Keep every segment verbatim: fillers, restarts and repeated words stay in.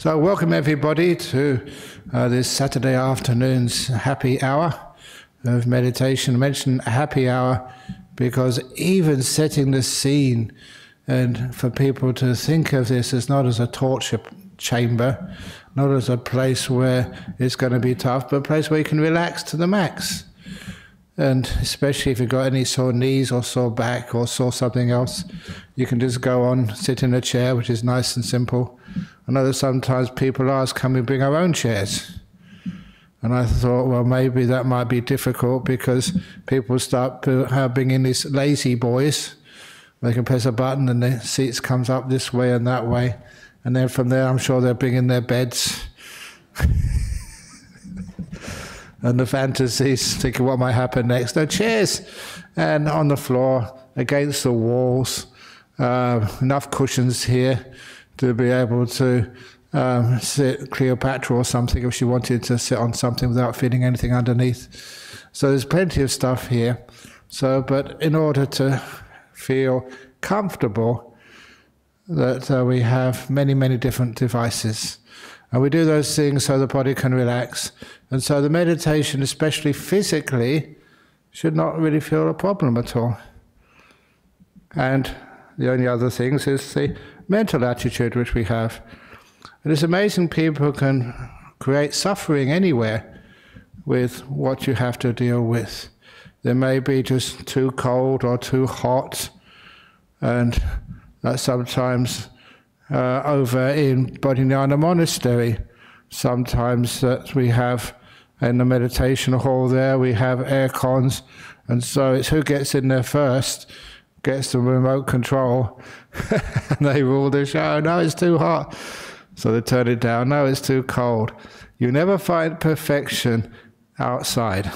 So welcome everybody to uh, this Saturday afternoon's happy hour of meditation. I mention happy hour because even setting the scene and for people to think of this as not as a torture chamber, not as a place where it's going to be tough, but a place where you can relax to the max. And especially if you've got any sore knees or sore back or sore something else, you can just go on, sit in a chair, which is nice and simple. I know that sometimes people ask, can we bring our own chairs? And I thought, well, maybe that might be difficult because people start bringing these lazy boys. They can press a button and the seats comes up this way and that way. And then from there, I'm sure they're bringing their beds. And the fantasies, thinking what might happen next. No, chairs, and on the floor, against the walls, uh, enough cushions here to be able to um, sit Cleopatra or something if she wanted to sit on something without feeling anything underneath. So there's plenty of stuff here. So, but in order to feel comfortable, that uh, we have many, many different devices. And we do those things so the body can relax. And so the meditation, especially physically, should not really feel a problem at all. And the only other things is the mental attitude which we have. And it's amazing people can create suffering anywhere with what you have to deal with. There may be just too cold or too hot, and that sometimes uh, over in Bodhinyana Monastery, sometimes that we have in the meditation hall there, we have air cons, and so it's who gets in there first, gets the remote control, and they rule the show. No, it's too hot. So they turn it down. No, it's too cold. You never find perfection outside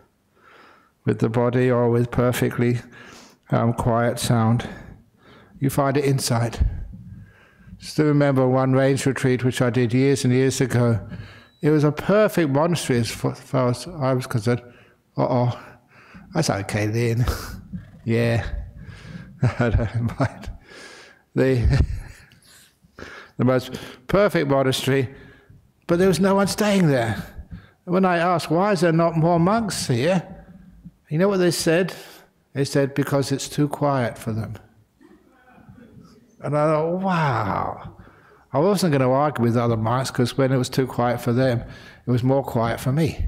with the body or with perfectly um, quiet sound. You find it inside. Still remember one range retreat which I did years and years ago. It was a perfect monastery as far as I was concerned. Uh-oh, that's okay then. Yeah, I don't mind. The, the most perfect monastery, but there was no one staying there. When I asked, why is there not more monks here? You know what they said? They said, because it's too quiet for them. And I thought, wow. I wasn't going to argue with other monks because when it was too quiet for them, it was more quiet for me.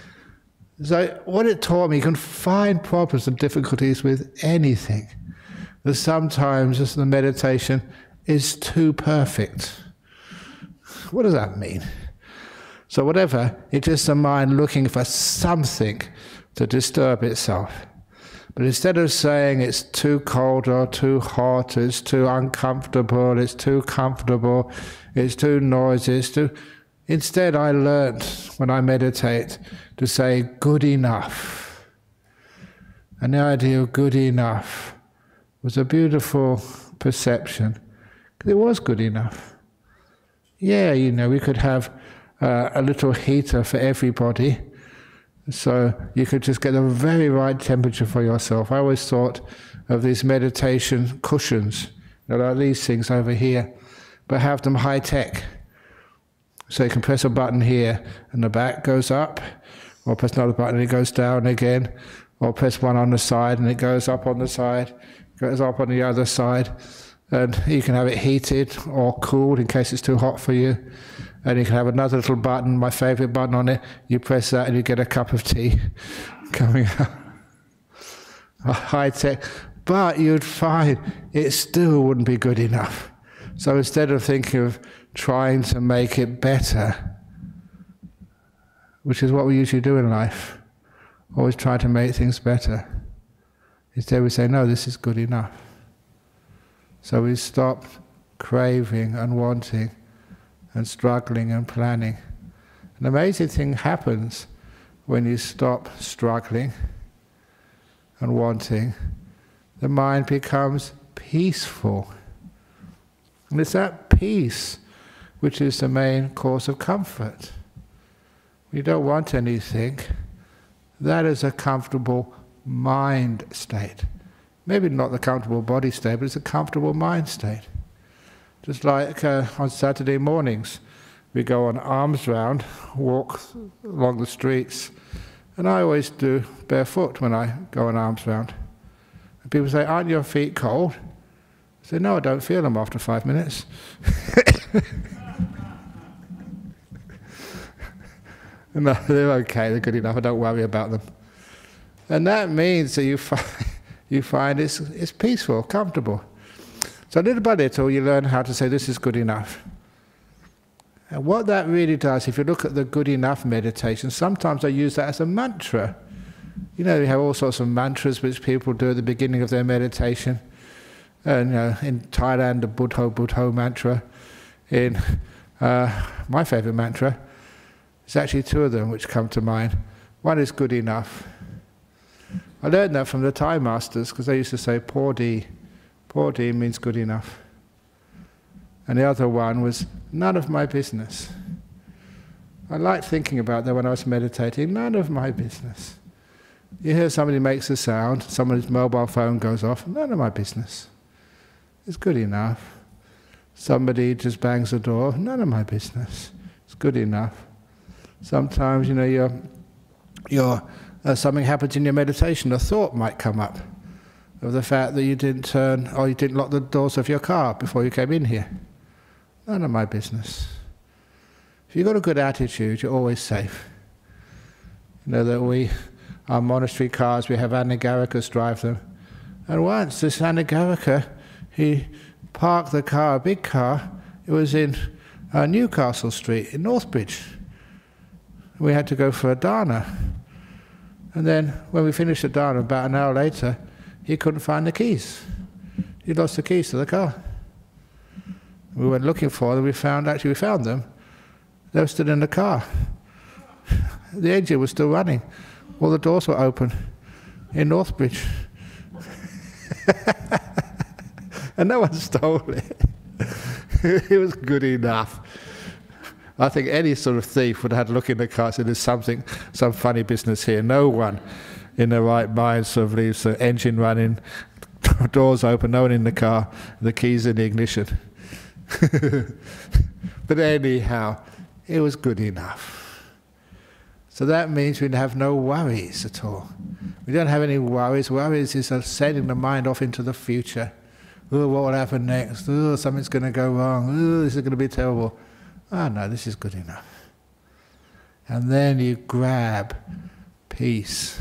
So what it taught me, you can find problems and difficulties with anything. That sometimes just the meditation is too perfect. What does that mean? So whatever, it's just the mind looking for something to disturb itself. But instead of saying it's too cold or too hot, it's too uncomfortable, it's too comfortable, it's too noisy, it's too... Instead I learnt when I meditate to say good enough. And the idea of good enough was a beautiful perception. It was good enough. Yeah, you know, we could have uh, a little heater for everybody. So you could just get the very right temperature for yourself. I always thought of these meditation cushions, there are these things over here, but have them high-tech. So you can press a button here and the back goes up, or press another button and it goes down again, or press one on the side and it goes up on the side, goes up on the other side, and you can have it heated or cooled in case it's too hot for you. And you can have another little button, my favourite button on it, you press that and you get a cup of tea coming out. High tech. But you'd find it still wouldn't be good enough. So instead of thinking of trying to make it better, which is what we usually do in life, always try to make things better, instead we say, no, this is good enough. So we stop craving and wanting and struggling and planning. An amazing thing happens when you stop struggling and wanting. The mind becomes peaceful. And it's that peace which is the main cause of comfort. You don't want anything. That is a comfortable mind state. Maybe not the comfortable body state, but it's a comfortable mind state. Just like uh, on Saturday mornings, we go on arms round, walk along the streets, and I always do barefoot when I go on arms round. And people say, aren't your feet cold? I say, no, I don't feel them after five minutes. No, they're okay, they're good enough, I don't worry about them. And that means that you find, you find it's, it's peaceful, comfortable. So little by little you learn how to say this is good enough. And what that really does, if you look at the good enough meditation, sometimes I use that as a mantra. You know, you have all sorts of mantras which people do at the beginning of their meditation. And you know, in Thailand, the Buddho Buddho mantra. In uh, my favourite mantra, there's actually two of them which come to mind. One is good enough. I learned that from the Thai masters because they used to say Pawdi. Pawdi means good enough. And the other one was none of my business. I liked thinking about that when I was meditating, none of my business. You hear somebody makes a sound, somebody's mobile phone goes off, none of my business. It's good enough. Somebody just bangs the door, none of my business. It's good enough. Sometimes, you know, you're, you're, uh, something happens in your meditation, a thought might come up of the fact that you didn't turn, or you didn't lock the doors of your car before you came in here. None of my business. If you've got a good attitude, you're always safe. You know that we, our monastery cars, we have Anagarikas drive them. And once, this Anagarika, he parked the car, a big car, it was in uh, Newcastle Street, in Northbridge. We had to go for a dana. And then when we finished the dana, about an hour later, he couldn't find the keys. He lost the keys to the car. We went looking for them, we found, actually we found them. They were still in the car. The engine was still running. All the doors were open in Northbridge. And no one stole it. It was good enough. I think any sort of thief would have had a look in the car and said, there's something, some funny business here. No one in their right mind sort of leaves the engine running, doors open, no one in the car, the keys in the ignition. But anyhow, it was good enough. So that means we have no worries at all. We don't have any worries. Worries is sending the mind off into the future. Oh, what will happen next? Oh, something's going to go wrong. Oh, this is going to be terrible. Ah, no, this is good enough. And then you grab peace.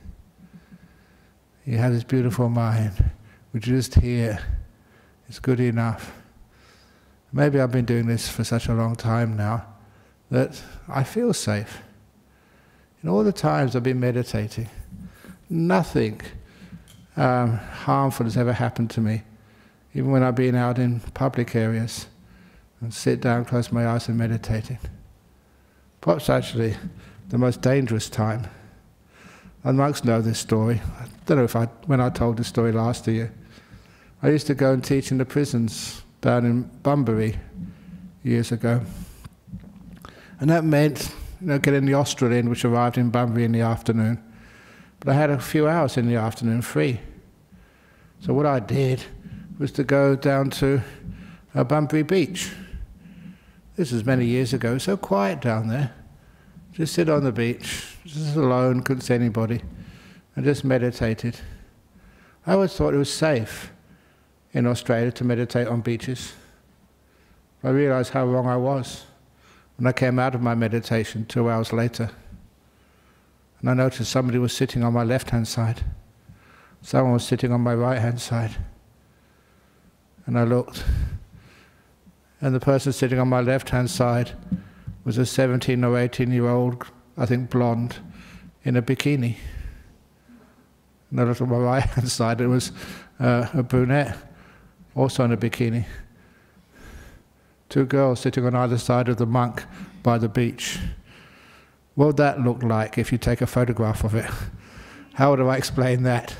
You have this beautiful mind, which is just here. It's good enough. Maybe I've been doing this for such a long time now that I feel safe. In all the times I've been meditating, nothing um, harmful has ever happened to me, even when I've been out in public areas and sit down, close my eyes and meditating. Perhaps actually the most dangerous time. And monks know this story. I don't know if I, when I told this story last to you. I used to go and teach in the prisons down in Bunbury years ago. And that meant, you know, getting the Austral in, which arrived in Bunbury in the afternoon. But I had a few hours in the afternoon free. So what I did was to go down to uh, Bunbury Beach. This was many years ago, so quiet down there. Just sit on the beach, just alone, couldn't see anybody, and just meditated. I always thought it was safe in Australia to meditate on beaches. I realized how wrong I was when I came out of my meditation two hours later. And I noticed somebody was sitting on my left-hand side. Someone was sitting on my right-hand side. And I looked, and the person sitting on my left-hand side was a seventeen or eighteen-year-old, I think blonde, in a bikini. And I looked on my right-hand side, it was uh, a brunette, also in a bikini. Two girls sitting on either side of the monk by the beach. What would that look like if you take a photograph of it? How would I explain that?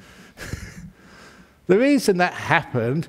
The reason that happened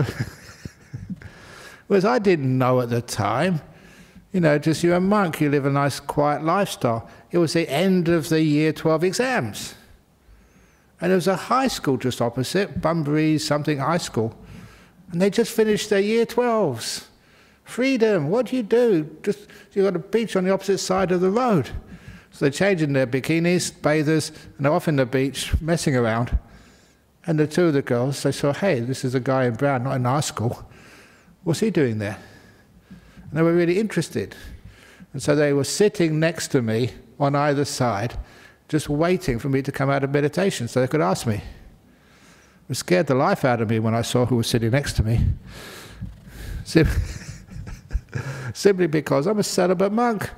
was I didn't know at the time. You know, just you're a monk, you live a nice quiet lifestyle. It was the end of the year twelve exams. And there was a high school just opposite, Bunbury something high school. And they just finished their year twelves. Freedom, what do you do? Just, you've got a beach on the opposite side of the road. So they're changing their bikinis, bathers, and they're off in the beach, messing around. And the two of the girls, they saw, hey, this is a guy in brown, not in our school. What's he doing there? And they were really interested. And so they were sitting next to me on either side, just waiting for me to come out of meditation so they could ask me. It scared the life out of me when I saw who was sitting next to me. Sim Simply because I'm a celibate monk.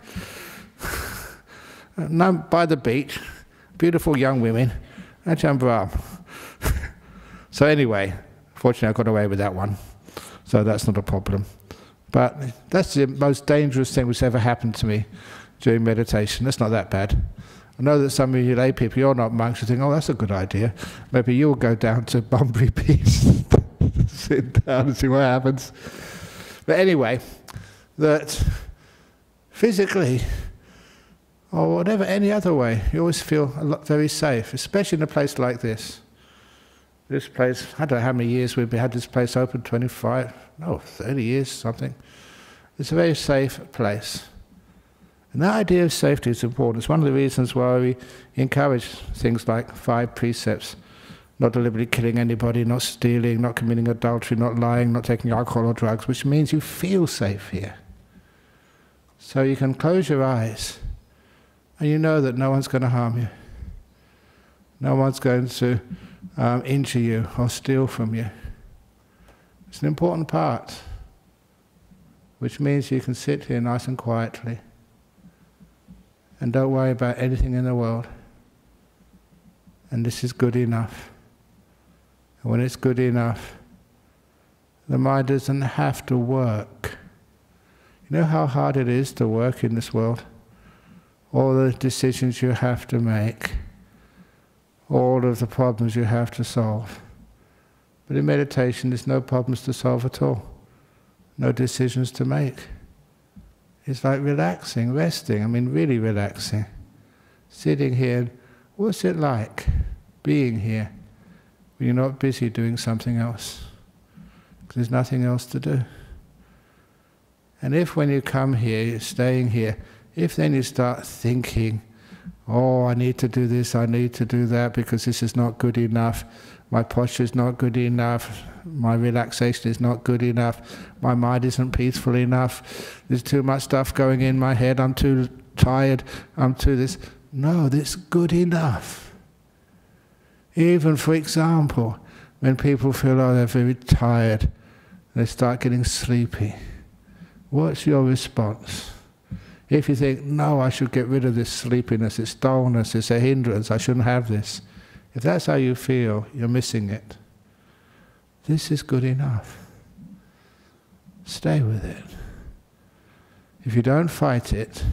And I'm by the beach, beautiful young women, Ajahn Brahm. So anyway, fortunately I got away with that one, so that's not a problem. But that's the most dangerous thing that's ever happened to me during meditation. That's not that bad. I know that some of you lay people, you're not monks, you think, oh, that's a good idea. Maybe you'll go down to Bunbury Beach, sit down and see what happens. But anyway, that physically, or whatever, any other way, you always feel a lot, very safe, especially in a place like this. This place, I don't know how many years we've had this place open, twenty-five, no, thirty years, something. It's a very safe place. And that idea of safety is important. It's one of the reasons why we encourage things like five precepts: not deliberately killing anybody, not stealing, not committing adultery, not lying, not taking alcohol or drugs, which means you feel safe here. So you can close your eyes and you know that no one's going to harm you. No one's going to um, injure you or steal from you. It's an important part, which means you can sit here nice and quietly and don't worry about anything in the world. And this is good enough. And when it's good enough, the mind doesn't have to work. You know how hard it is to work in this world? All the decisions you have to make, all of the problems you have to solve. But in meditation, there's no problems to solve at all. No decisions to make. It's like relaxing, resting, I mean really relaxing. Sitting here, what's it like being here when you're not busy doing something else? Because there's nothing else to do. And if when you come here, you're staying here, if then you start thinking, oh, I need to do this, I need to do that because this is not good enough, my posture is not good enough, my relaxation is not good enough, my mind isn't peaceful enough, there's too much stuff going in my head, I'm too tired, I'm too this. No, this is good enough. Even, for example, when people feel, oh, they're very tired, they start getting sleepy. What's your response? If you think, no, I should get rid of this sleepiness, it's dullness, it's a hindrance, I shouldn't have this. If that's how you feel, you're missing it. This is good enough. Stay with it. If you don't fight it,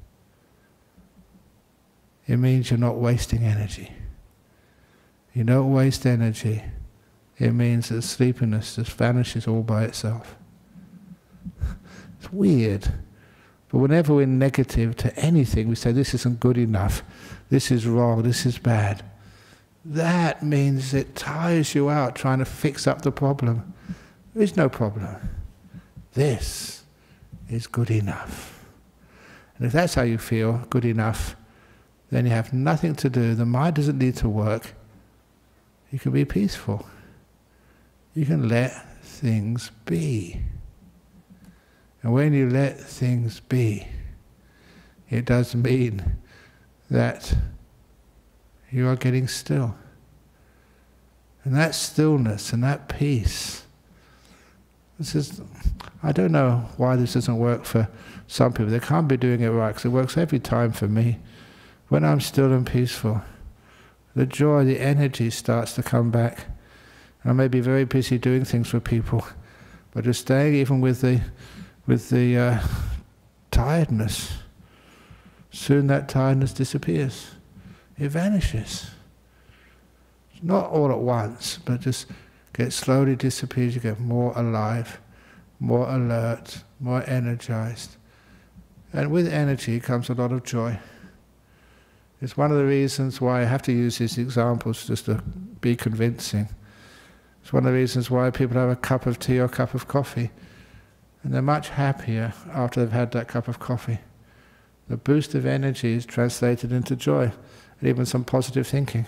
it means you're not wasting energy. You don't waste energy, it means that sleepiness just vanishes all by itself. It's weird. But whenever we're negative to anything, we say, this isn't good enough, this is wrong, this is bad. That means it tires you out trying to fix up the problem. There is no problem. This is good enough. And if that's how you feel, good enough, then you have nothing to do. The mind doesn't need to work. You can be peaceful. You can let things be. And when you let things be, it does mean that you are getting still. And that stillness and that peace, this is, I don't know why this doesn't work for some people. They can't be doing it right, because it works every time for me. When I'm still and peaceful, the joy, the energy starts to come back. And I may be very busy doing things for people, but just staying even with the with the uh, tiredness, soon that tiredness disappears. It vanishes. Not all at once, but just get slowly disappears. You get more alive, more alert, more energized. And with energy comes a lot of joy. It's one of the reasons why I have to use these examples just to be convincing. It's one of the reasons why people have a cup of tea or a cup of coffee. And they're much happier after they've had that cup of coffee. The boost of energy is translated into joy, and even some positive thinking.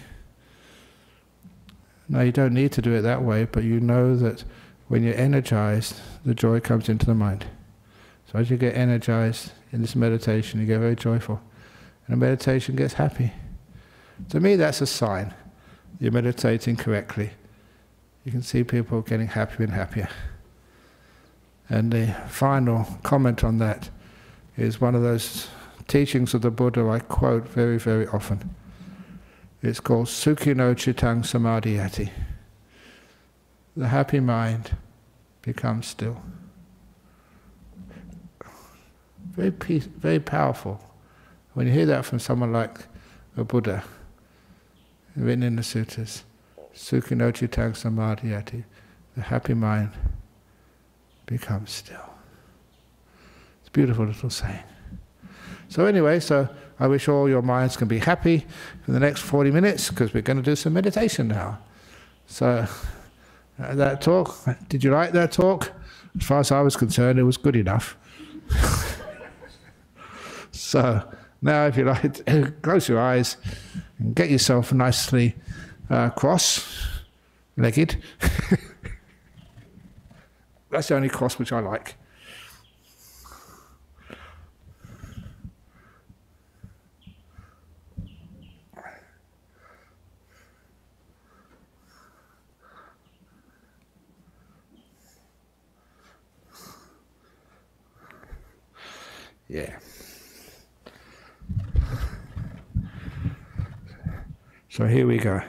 Now you don't need to do it that way, but you know that when you're energized, the joy comes into the mind. So as you get energized in this meditation, you get very joyful. And the meditation gets happy. To me, that's a sign you're meditating correctly. You can see people getting happier and happier. And the final comment on that is one of those teachings of the Buddha I quote very, very often. It's called Sukhino Chittang Samadhiyati. The happy mind becomes still. Very peace, very powerful. When you hear that from someone like a Buddha, written in the sutras, Sukhino Chittang Samadhiyati, the happy mind becomes still. It's a beautiful little saying. So anyway, so I wish all your minds can be happy for the next forty minutes, because we're going to do some meditation now. So uh, that talk, did you like that talk? As far as I was concerned, it was good enough. So now if you like, close your eyes and get yourself nicely uh, cross-legged. That's the only cross which I like. Yeah. So here we go.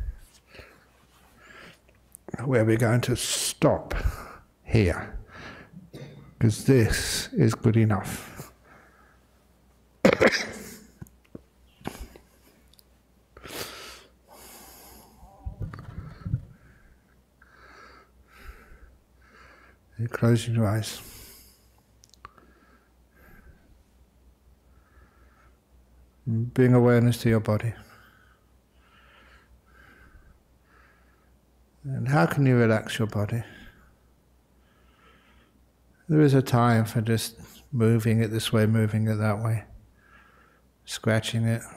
Where we're going to stop here, because this is good enough. You're closing your eyes. Bring awareness to your body. And how can you relax your body? There is a time for just moving it this way, moving it that way, scratching it.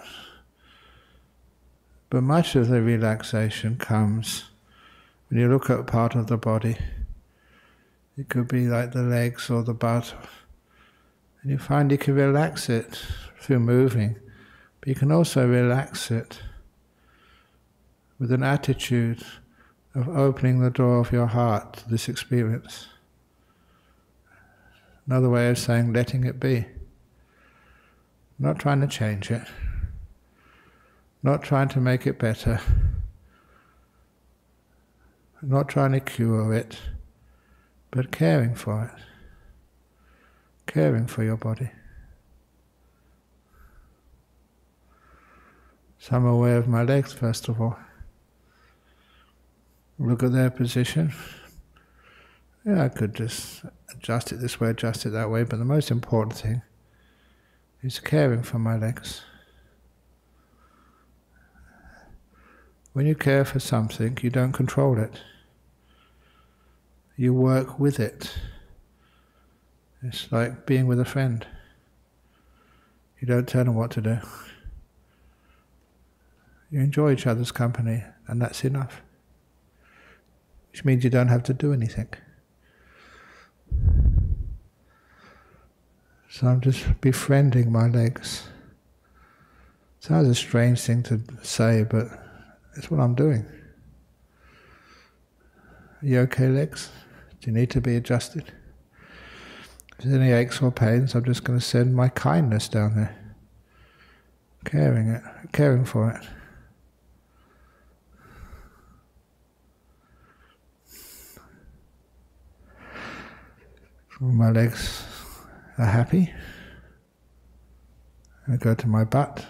But much of the relaxation comes when you look at part of the body. It could be like the legs or the butt. And you find you can relax it through moving. But you can also relax it with an attitude of opening the door of your heart to this experience. Another way of saying letting it be. Not trying to change it. Not trying to make it better. Not trying to cure it, but caring for it. Caring for your body. So I'm aware of my legs, first of all. Look at their position. Yeah, I could just adjust it this way, adjust it that way, but the most important thing is caring for my legs. When you care for something, you don't control it. You work with it. It's like being with a friend. You don't tell them what to do. You enjoy each other's company, and that's enough. Which means you don't have to do anything. So I'm just befriending my legs. Sounds a strange thing to say, but it's what I'm doing. Are you okay, legs? Do you need to be adjusted? If there's any aches or pains, I'm just going to send my kindness down there. Caring it, caring for it. My legs are happy. I go to my butt.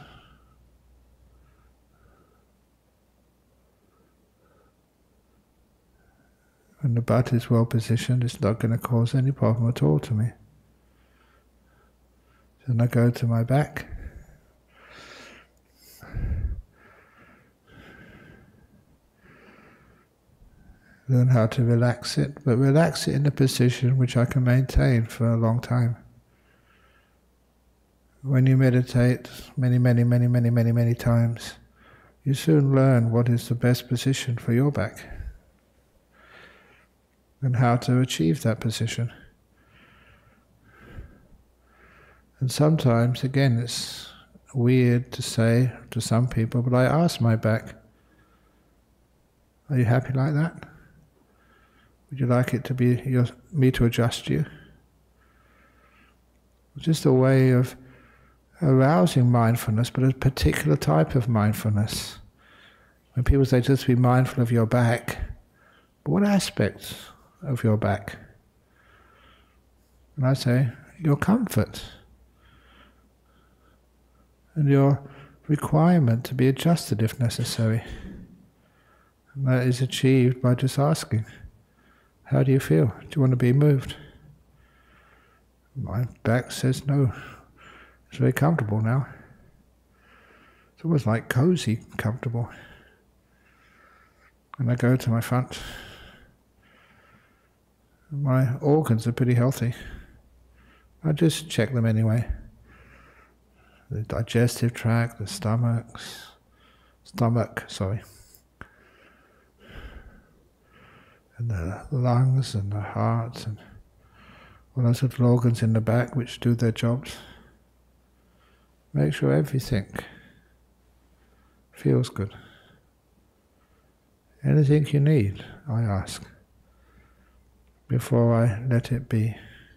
When the butt is well positioned, it's not going to cause any problem at all to me. So then I go to my back. Learn how to relax it, but relax it in a position which I can maintain for a long time. When you meditate many, many, many, many, many, many times, you soon learn what is the best position for your back and how to achieve that position. And sometimes, again, it's weird to say to some people, but I ask my back, are you happy like that? Would you like it to be your, me to adjust you? It's just a way of arousing mindfulness, but a particular type of mindfulness. When people say just be mindful of your back, but what aspects of your back? And I say, your comfort and your requirement to be adjusted if necessary. And that is achieved by just asking, how do you feel? Do you want to be moved? My back says no. It's very comfortable now. It's almost like cozy comfortable. And I go to my front. My organs are pretty healthy. I just check them anyway. The digestive tract, the stomachs, stomach, sorry. And the lungs and the heart and all those little organs in the back which do their jobs. Make sure everything feels good. Anything you need, I ask, before I let it be.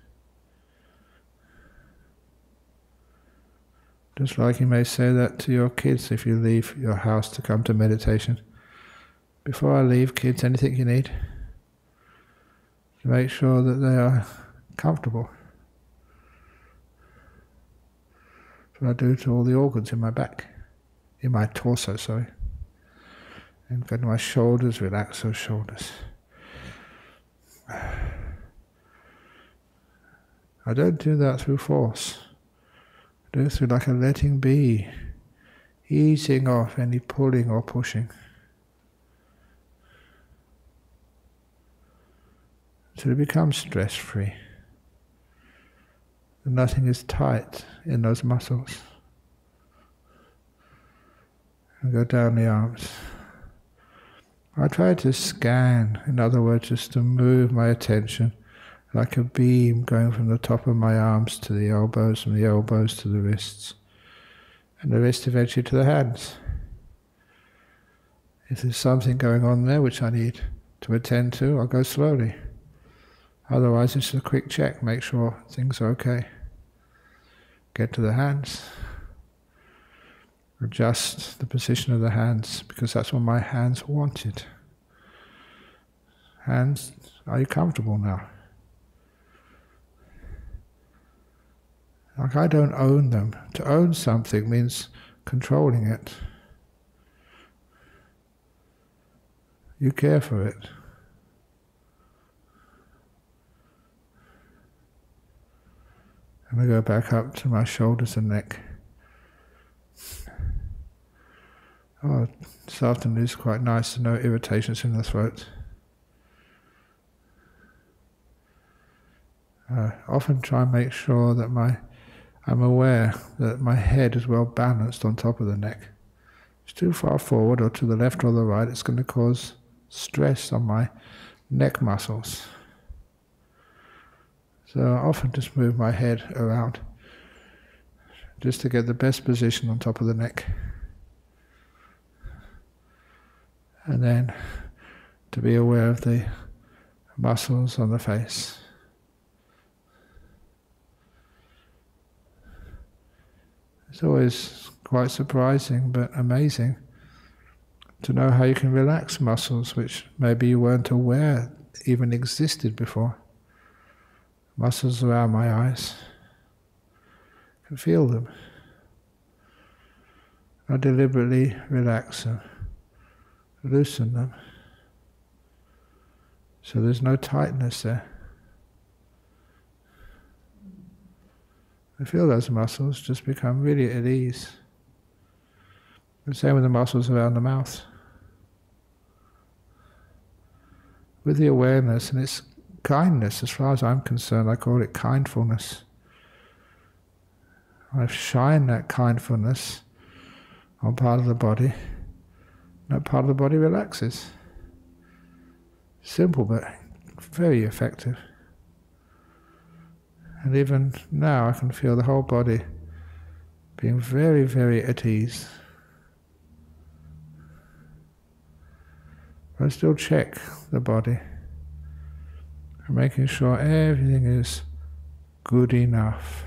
Just like you may say that to your kids if you leave your house to come to meditation. Before I leave, kids, anything you need? To make sure that they are comfortable. That's what I do to all the organs in my back, in my torso, sorry. And go to my shoulders, relax those shoulders. I don't do that through force. I do it through like a letting be, easing off any pulling or pushing. So it becomes stress-free. And nothing is tight in those muscles. And go down the arms. I try to scan, in other words, just to move my attention like a beam going from the top of my arms to the elbows, from the elbows to the wrists, and the wrist eventually to the hands. If there's something going on there which I need to attend to, I'll go slowly. Otherwise, it's a quick check, make sure things are okay. Get to the hands. Adjust the position of the hands, because that's what my hands wanted. Hands, are you comfortable now? Like I don't own them. To own something means controlling it. You care for it. And I go back up to my shoulders and neck. Oh, this afternoon is quite nice, no irritations in the throat. I often try and make sure that my, I'm aware that my head is well balanced on top of the neck. If it's too far forward or to the left or the right, it's going to cause stress on my neck muscles. So I often just move my head around just to get the best position on top of the neck. And then to be aware of the muscles on the face. It's always quite surprising but amazing to know how you can relax muscles which maybe you weren't aware even existed before. Muscles around my eyes. I can feel them. I deliberately relax them. Loosen them, so there's no tightness there. I feel those muscles just become really at ease. The same with the muscles around the mouth. with the awareness, and it's kindness. As far as I'm concerned, I call it kindfulness. I shine that kindfulness on part of the body, that part of the body relaxes. Simple, but very effective. And even now I can feel the whole body being very, very at ease. But I still check the body, making sure everything is good enough.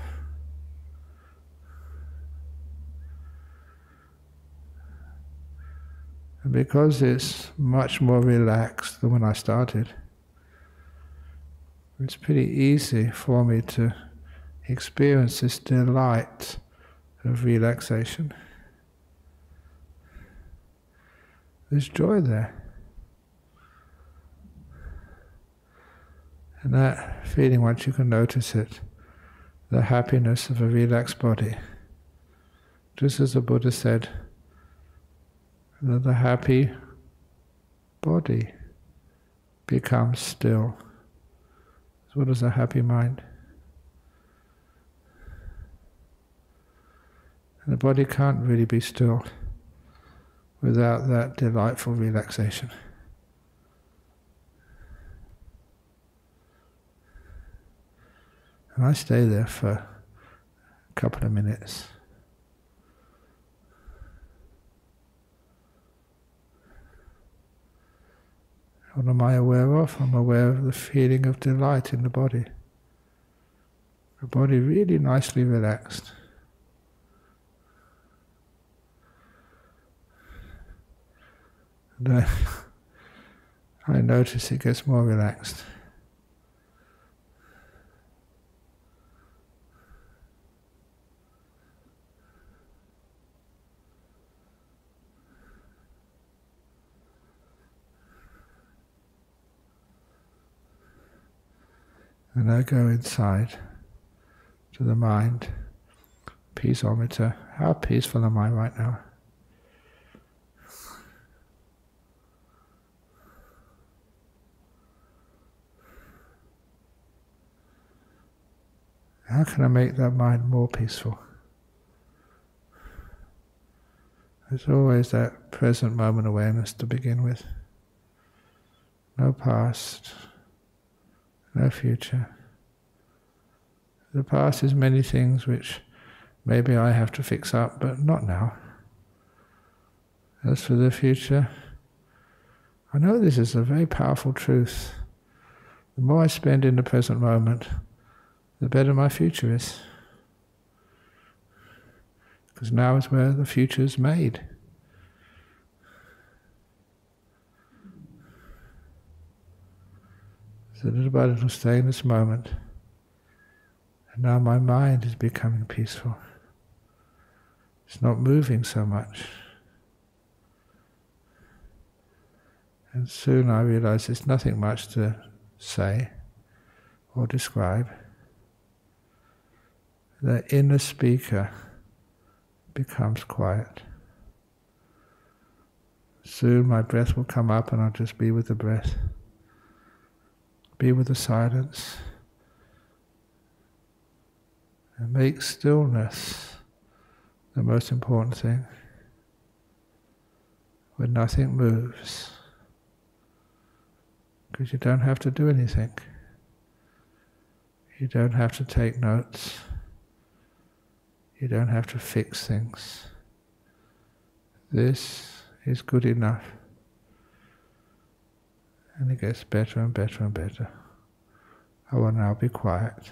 And because it's much more relaxed than when I started, it's pretty easy for me to experience this delight of relaxation. There's joy there. And that feeling, once you can notice it, the happiness of a relaxed body, just as the Buddha said, that the happy body becomes still, as well as a happy mind. And the body can't really be still without that delightful relaxation. And I stay there for a couple of minutes. What am I aware of? I'm aware of the feeling of delight in the body. The body really nicely relaxed. And I, I notice it gets more relaxed. And I go inside to the mind, peaceometer. How peaceful am I right now? How can I make that mind more peaceful? There's always that present moment awareness to begin with. No past, no future. The past is many things which maybe I have to fix up, but not now. As for the future, I know this is a very powerful truth. The more I spend in the present moment, the better my future is. Because now is where the future is made. So little by little stay in this moment. And now my mind is becoming peaceful. It's not moving so much. And soon I realize there's nothing much to say or describe. The inner speaker becomes quiet. Soon my breath will come up and I'll just be with the breath. Be with the silence. And make stillness the most important thing. When nothing moves. Because you don't have to do anything. You don't have to take notes. You don't have to fix things. This is good enough. And it gets better and better and better. I will now be quiet.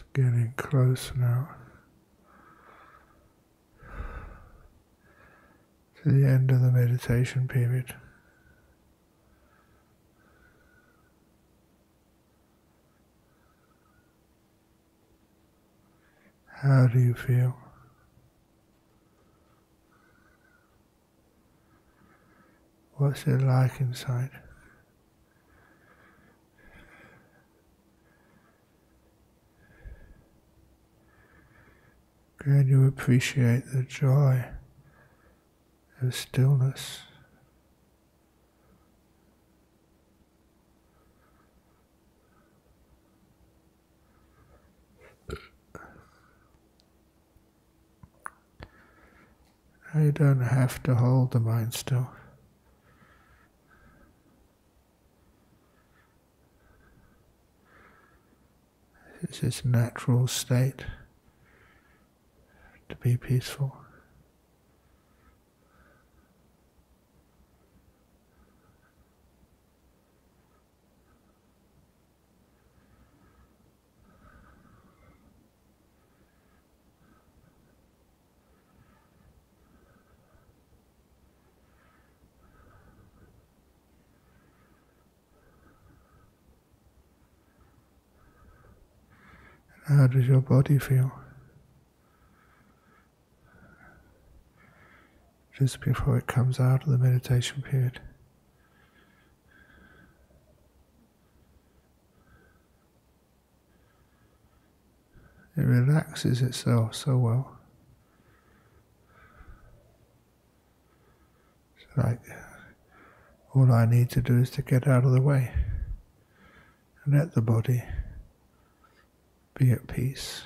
Getting close now to the end of the meditation period. How do you feel? What's it like inside? Can you appreciate the joy of stillness? You don't have to hold the mind still. It's its natural state to be peaceful. How does your body feel? Just before it comes out of the meditation period. It relaxes itself so well. It's like all I need to do is to get out of the way and let the body be at peace.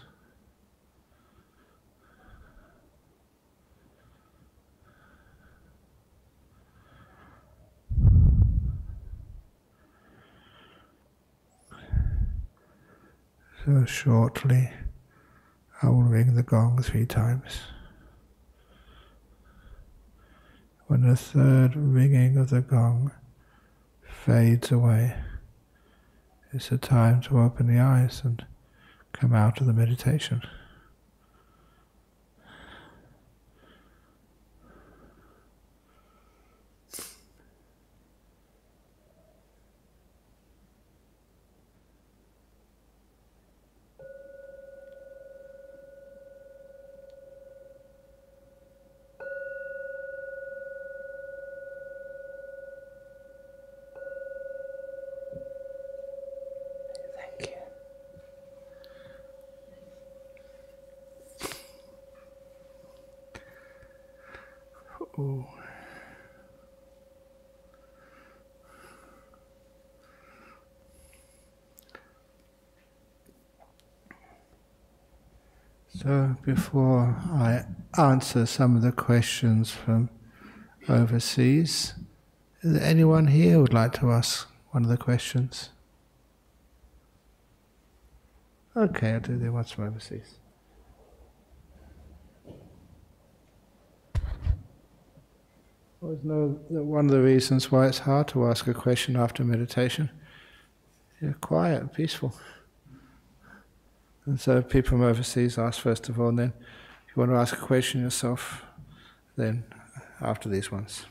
So shortly, I will ring the gong three times. When the third ringing of the gong fades away, it's a time to open the eyes and come out of the meditation. Ooh. So before I answer some of the questions from overseas, is there anyone here who would like to ask one of the questions? Okay, I'll do the ones from overseas. I always know that one of the reasons why it's hard to ask a question after meditation, you're quiet and peaceful. And so people from overseas ask first of all, and then if you want to ask a question yourself, then after these ones.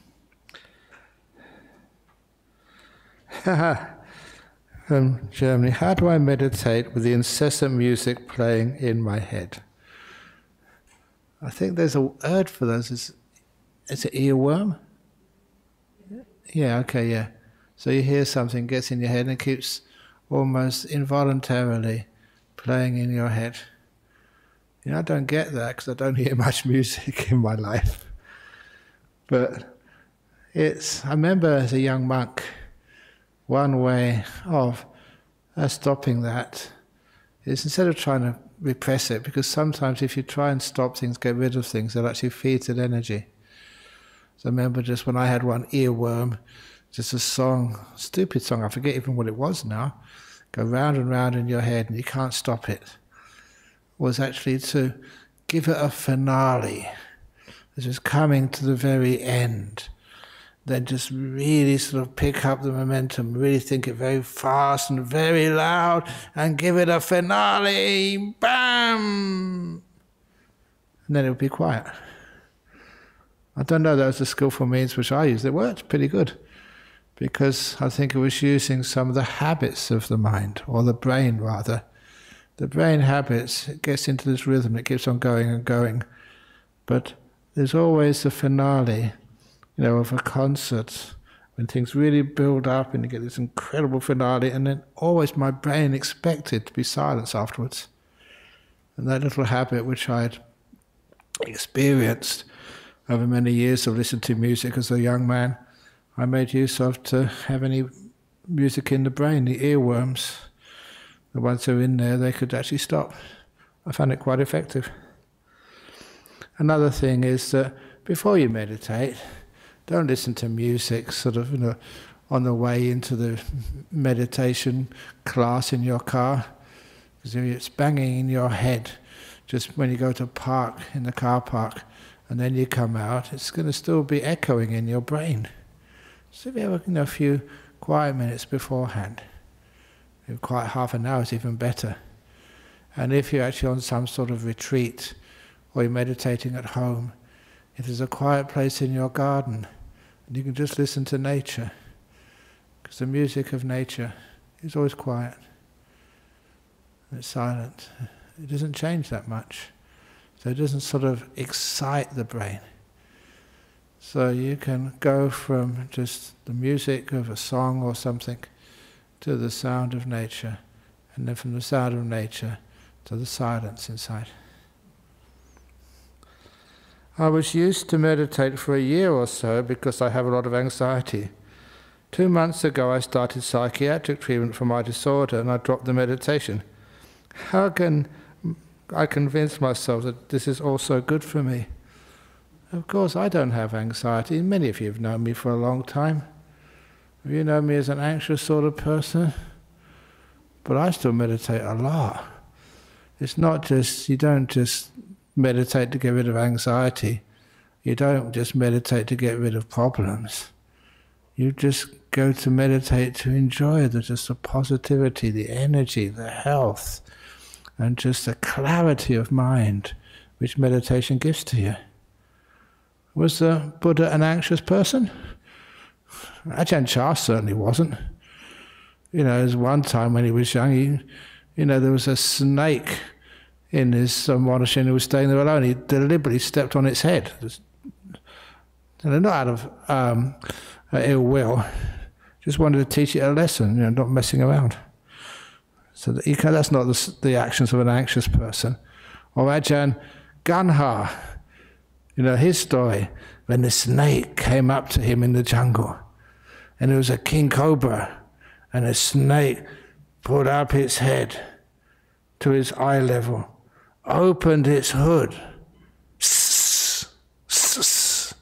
From Germany, how do I meditate with the incessant music playing in my head? I think there's a word for those. Is It's an earworm? Yeah, okay, yeah. So you hear something, gets in your head, and it keeps almost involuntarily playing in your head. You know, I don't get that because I don't hear much music in my life. But it's, I remember as a young monk, one way of uh, stopping that is instead of trying to repress it, because sometimes if you try and stop things, get rid of things, they'll actually feed it energy. So I remember just when I had one earworm, just a song, stupid song, I forget even what it was now, go round and round in your head and you can't stop it, was actually to give it a finale. This was coming to the very end. then just really sort of pick up the momentum, really think it very fast and very loud, and give it a finale, bam! And then it would be quiet. I don't know, that was a skillful means which I used. It worked pretty good, because I think it was using some of the habits of the mind, or the brain rather. The brain habits, it gets into this rhythm, it keeps on going and going. But there's always the finale, you know, of a concert, when things really build up and you get this incredible finale, and then always my brain expected to be silence afterwards. And that little habit which I'd experienced over many years of listening to music as a young man, I made use of to have any music in the brain, the earworms, the ones who are in there, they could actually stop. I found it quite effective. Another thing is that before you meditate, don't listen to music sort of, you know, on the way into the meditation class in your car, because it's banging in your head just when you go to park in the car park, and then you come out, it's going to still be echoing in your brain. So if you have, you know, a few quiet minutes beforehand, quite half an hour is even better. And if you're actually on some sort of retreat, or you're meditating at home, if there's a quiet place in your garden, and you can just listen to nature, because the music of nature is always quiet, and it's silent. It doesn't change that much. So it doesn't sort of excite the brain. So you can go from just the music of a song or something to the sound of nature, and then from the sound of nature to the silence inside. I was used to meditate for a year or so because I have a lot of anxiety. Two months ago I started psychiatric treatment for my disorder, and I dropped the meditation. How can I convince myself that this is also good for me? Of course I don't have anxiety. Many of you have known me for a long time. You know me as an anxious sort of person, but I still meditate a lot. It's not just, you don't just meditate to get rid of anxiety. You don't just meditate to get rid of problems. You just go to meditate to enjoy the, just the positivity, the energy, the health, and just the clarity of mind which meditation gives to you. Was the Buddha an anxious person? Ajahn Chah certainly wasn't. You know, there's one time when he was young, he, you know, there was a snake in his uh, monastery, and he was staying there alone. He deliberately stepped on its head. And not out of um, ill will, just wanted to teach it a lesson, you know, not messing around. So that you can, that's not the, the actions of an anxious person. Or Ajahn Ganha, you know, his story, when the snake came up to him in the jungle, and it was a king cobra, and the snake put up its head to his eye level, opened its hood, sss, sss.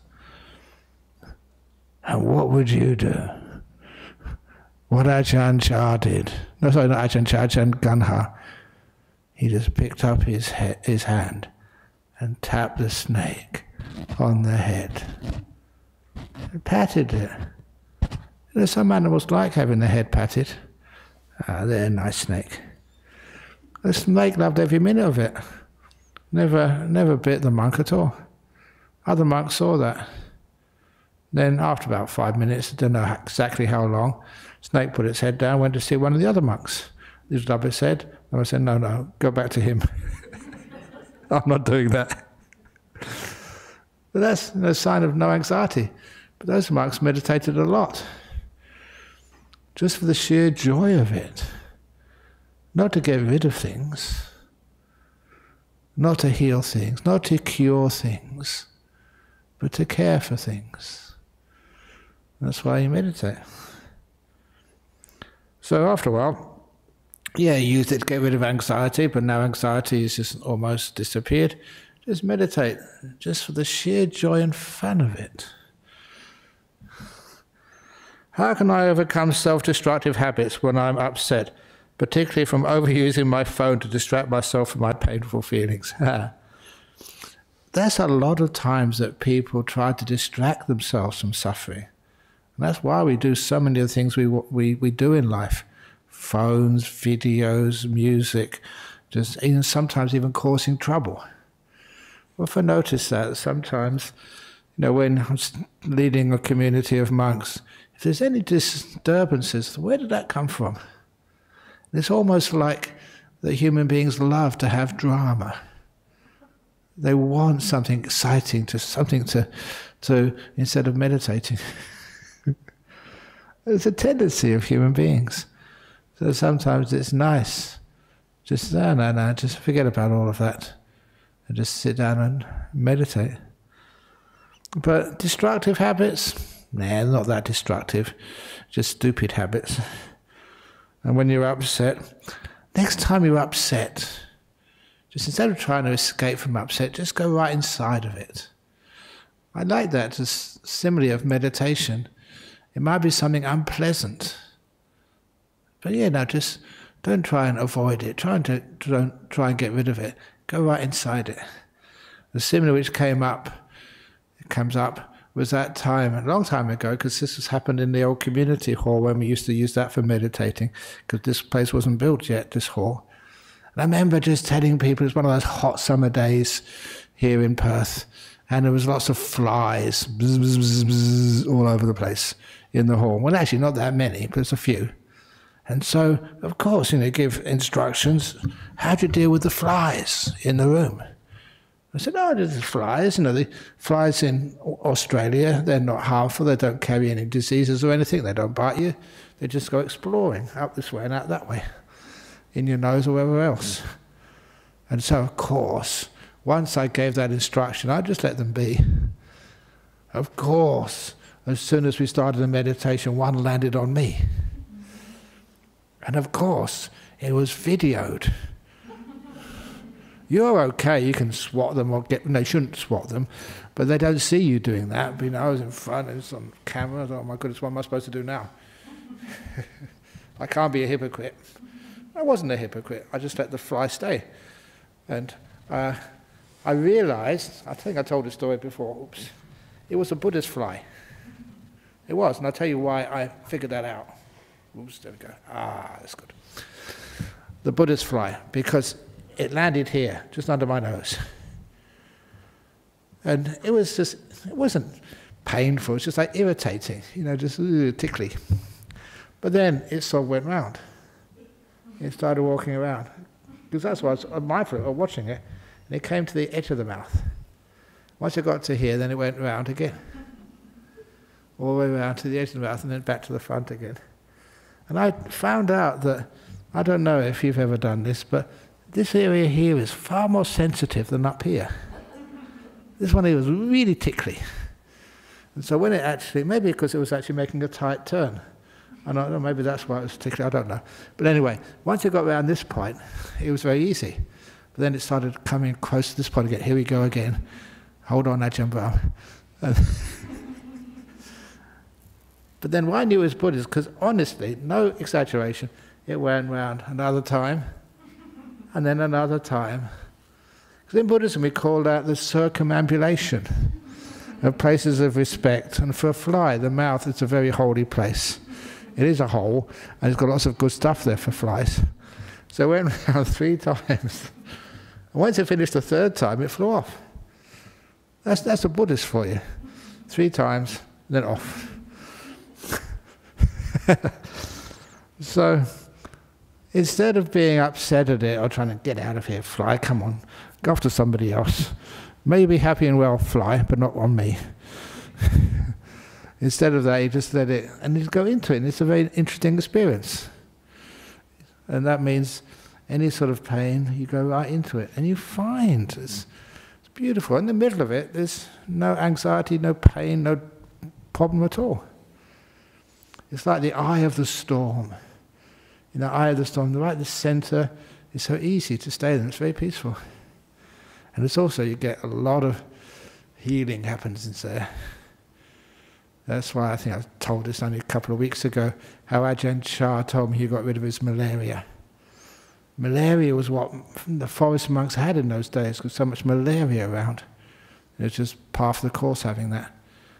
And what would you do? What Ajahn Chah did, no, sorry, not Ajahn Chah, Ajahn Ganha, he just picked up his, he his hand and tapped the snake on the head and patted it. You know, some animals like having their head patted. Ah, they're a nice snake. The snake loved every minute of it. Never, never bit the monk at all. Other monks saw that. Then after about five minutes, I don't know exactly how long, snake put its head down, went to see one of the other monks. He rubbed its head, and I said, no, no, go back to him. I'm not doing that. But that's a sign of no anxiety. But those monks meditated a lot, just for the sheer joy of it. Not to get rid of things, not to heal things, not to cure things, but to care for things. That's why you meditate. So after a while, yeah, you used it to get rid of anxiety, but now anxiety has just almost disappeared. Just meditate, just for the sheer joy and fun of it. How can I overcome self-destructive habits when I'm upset, particularly from overusing my phone to distract myself from my painful feelings? There's a lot of times that people try to distract themselves from suffering. And that's why we do so many of the things we, we, we do in life. Phones, videos, music, just even sometimes even causing trouble. Well, if I notice that sometimes, you know, when I'm leading a community of monks, if there's any disturbances, where did that come from? It's almost like that human beings love to have drama. They want something exciting, to something to, to instead of meditating. It's a tendency of human beings. So sometimes it's nice. Just, no, no, no, just forget about all of that. And just sit down and meditate. But destructive habits, nah, not that destructive. Just stupid habits. And when you're upset, next time you're upset, just instead of trying to escape from upset, just go right inside of it. I like that as simile of meditation. It might be something unpleasant. But yeah, no, just don't try and avoid it. Try and to, don't try and get rid of it. Go right inside it. The simile which came up, it comes up, was that time, a long time ago, because this has happened in the old community hall when we used to use that for meditating, because this place wasn't built yet, this hall. And I remember just telling people, it was one of those hot summer days here in Perth, and there was lots of flies bzz, bzz, bzz, bzz, all over the place in the hall. Well, actually not that many, but there's a few. And so, of course, you know, give instructions, how do you deal with the flies in the room? I said, oh, there's flies, you know, the flies in Australia, they're not harmful, they don't carry any diseases or anything, they don't bite you, they just go exploring up this way and out that way, in your nose or wherever else. And so, of course, once I gave that instruction, I just let them be. Of course, as soon as we started the meditation, one landed on me. And of course, it was videoed. You're okay, you can swat them or get, no, you shouldn't swat them, but they don't see you doing that. But, you know, I was in front, it was on camera, oh my goodness, what am I supposed to do now? I can't be a hypocrite. I wasn't a hypocrite, I just let the fly stay. And uh, I realized, I think I told this story before, oops, it was a Buddhist fly. It was, and I'll tell you why I figured that out. Oops, there we go. Ah, that's good. The Buddhist fly, because it landed here, just under my nose. And it was just, it wasn't painful, it was just like irritating, you know, just uh, tickly. But then it sort of went round. It started walking around. Because that's why I was mindful of watching it. And it came to the edge of the mouth. Once it got to here, then it went round again. All the way around to the edge of the mouth and then back to the front again. And I found out that, I don't know if you've ever done this, but this area here is far more sensitive than up here. This one here was really tickly. And so when it actually, maybe because it was actually making a tight turn. I don't know, maybe that's why it was tickly, I don't know. But anyway, once it got around this point, it was very easy. But then it started coming close to this point again. Here we go again. Hold on, Ajahn Brahm. But then why I knew it was Buddhist, because honestly, no exaggeration, it went round another time, and then another time. Because in Buddhism we call that the circumambulation of places of respect. And for a fly, the mouth is a very holy place. It is a hole, and it's got lots of good stuff there for flies. So it went round three times. And once it finished the third time, it flew off. That's, that's a Buddhist for you. Three times, then off. So, instead of being upset at it or trying to get out of here, fly, come on, go after somebody else. May you be happy and well, fly, but not on me. Instead of that, you just let it, and you go into it, and it's a very interesting experience. And that means any sort of pain, you go right into it, and you find it's, it's beautiful. In the middle of it, there's no anxiety, no pain, no problem at all. It's like the eye of the storm. In the eye of the storm, right at the center, it's so easy to stay there. It's very peaceful. And it's also, you get a lot of healing happens in there. That's why I think I told this only a couple of weeks ago, how Ajahn Chah told me he got rid of his malaria. Malaria was what the forest monks had in those days, because so much malaria around. It was just part of the course having that.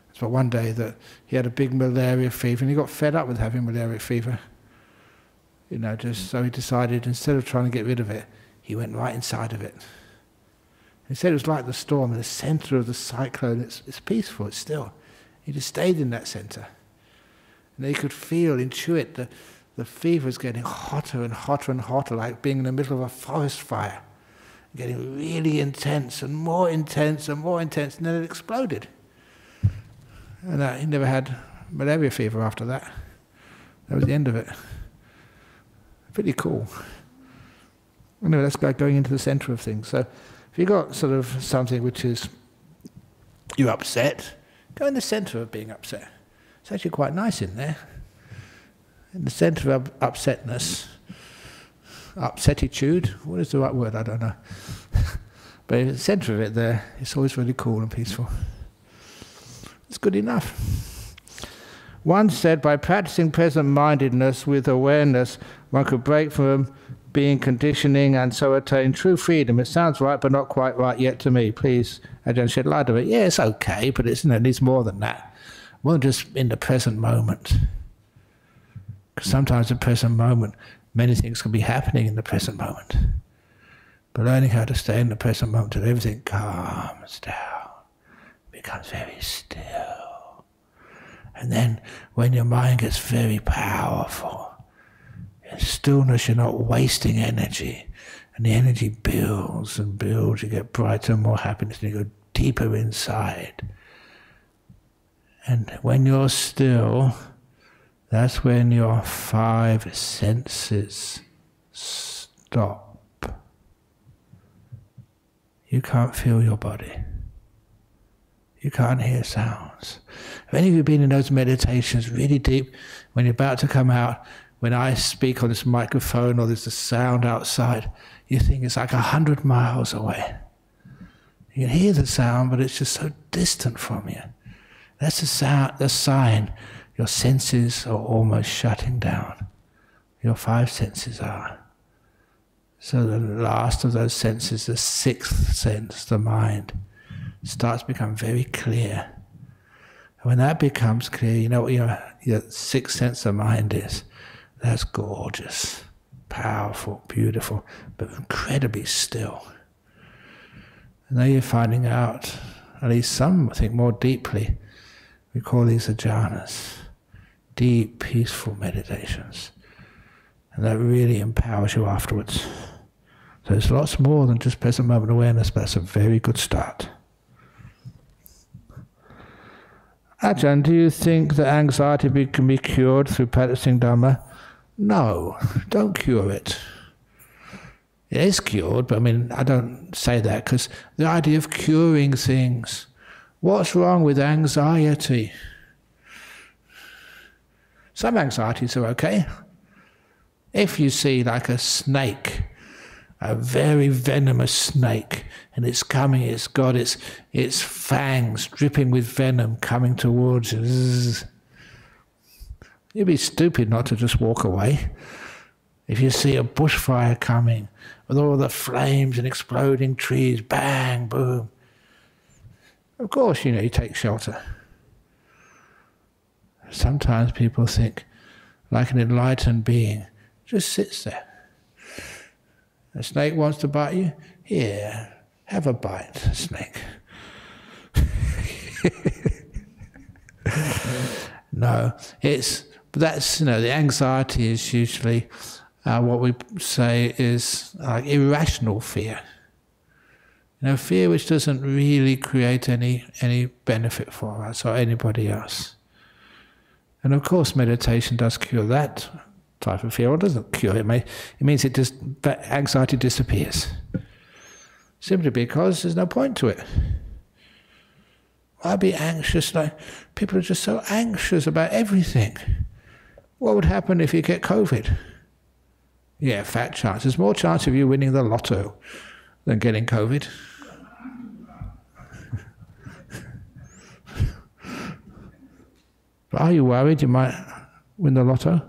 So one day that he had a big malaria fever, and he got fed up with having malaria fever. You know, just so he decided, instead of trying to get rid of it, he went right inside of it. He said it was like the storm in the center of the cyclone. It's, it's peaceful, it's still. He just stayed in that center. And he could feel, intuit, the, the fever was getting hotter and hotter and hotter, like being in the middle of a forest fire. Getting really intense and more intense and more intense, and then it exploded. And uh, he never had malaria fever after that. That was the end of it. Pretty cool. Anyway, that's about going into the center of things. So if you've got sort of something which is, you're upset, go in the center of being upset. It's actually quite nice in there. In the center of upsetness, upsetitude, what is the right word? I don't know. But in the center of it there, it's always really cool and peaceful. It's good enough. One said, by practicing present-mindedness with awareness, one could break from being conditioning and so attain true freedom. It sounds right, but not quite right yet to me. Please, Ajahn, shed light on it. Yeah, it's okay, but it's, you know, it needs more than that. More than just in the present moment. Because sometimes in the present moment, many things can be happening in the present moment. But learning how to stay in the present moment till everything calms down, becomes very still. And then when your mind gets very powerful, in stillness you're not wasting energy, and the energy builds and builds, you get brighter and more happiness, and you go deeper inside. And when you're still, that's when your five senses stop. You can't feel your body. You can't hear sounds. Have any of you been in those meditations really deep, when you're about to come out, when I speak on this microphone or there's a sound outside, you think it's like a hundred miles away. You can hear the sound, but it's just so distant from you. That's the sound, the sign. Your senses are almost shutting down. Your five senses are. So the last of those senses, the sixth sense, the mind, starts to become very clear. And when that becomes clear, you know what your, your sixth sense of mind is? That's gorgeous, powerful, beautiful, but incredibly still. And now you're finding out, at least some think more deeply, we call these ajhanas, deep, peaceful meditations. And that really empowers you afterwards. So it's lots more than just present moment awareness, but that's a very good start. Ajahn, do you think that anxiety be, can be cured through practicing Dhamma? No, don't cure it. It is cured, but I mean, I don't say that because the idea of curing things, what's wrong with anxiety? Some anxieties are okay. If you see like a snake, a very venomous snake, and it's coming, it's got its, its fangs dripping with venom coming towards you. Zzz. You'd be stupid not to just walk away. If you see a bushfire coming, with all the flames and exploding trees, bang, boom, of course, you know, you take shelter. Sometimes people think, like an enlightened being, just sits there. A snake wants to bite you? Here, have a bite, snake. No, it's, that's, you know, the anxiety is usually uh, what we say is like irrational fear. You know, fear which doesn't really create any, any benefit for us or anybody else. And of course meditation does cure that type of fear, or doesn't cure it, it means it just, anxiety disappears. Simply because there's no point to it. Why be anxious? Like, people are just so anxious about everything. What would happen if you get COVID? Yeah, fat chance. There's more chance of you winning the lotto than getting COVID. But are you worried you might win the lotto?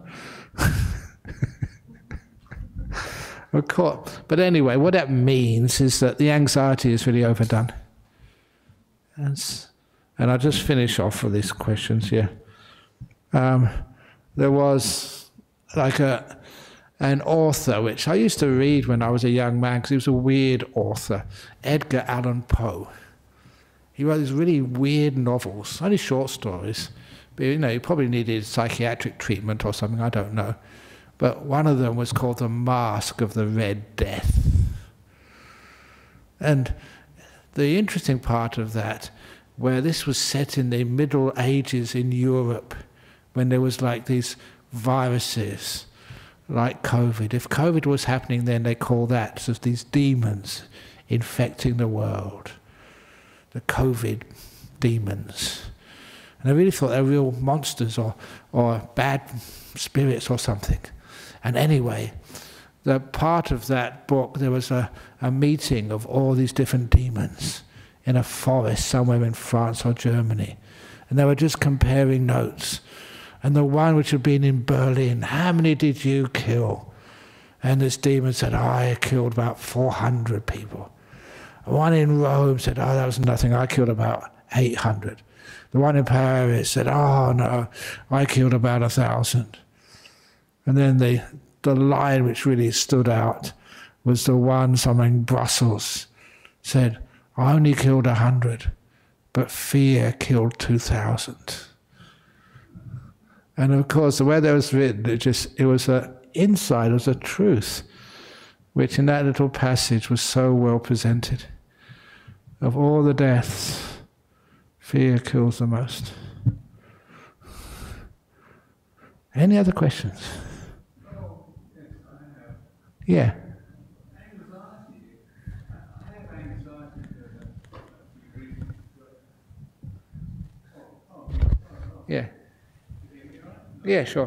Of course. But anyway, what that means is that the anxiety is really overdone. And and I'll just finish off with these questions here. Um, there was like a an author, which I used to read when I was a young man, because he was a weird author, Edgar Allan Poe. He wrote these really weird novels, only short stories. But, you know, he probably needed psychiatric treatment or something, I don't know. But one of them was called The Mask of the Red Death. And the interesting part of that, where this was set in the Middle Ages in Europe, when there was like these viruses, like COVID. If COVID was happening then, they call that so these demons infecting the world. The COVID demons. And I really thought they were real monsters or, or bad spirits or something. And anyway, the part of that book, there was a, a meeting of all these different demons in a forest somewhere in France or Germany. And they were just comparing notes. And the one which had been in Berlin, how many did you kill? And this demon said, oh, I killed about four hundred people. The one in Rome said, oh, that was nothing, I killed about eight hundred. The one in Paris said, oh, no, I killed about a thousand. And then the, the line which really stood out was the one, someone in Brussels said, I only killed a hundred, but fear killed two thousand. And of course, the way that was written, it just, it was an insight, it was a truth, which in that little passage was so well presented. Of all the deaths, fear kills the most. Any other questions? Oh, yes, I have. Yeah. Anxiety. I have anxiety for a few reasons. Oh, oh, oh, oh. Yeah. Can you hear me all right? Yeah, sure.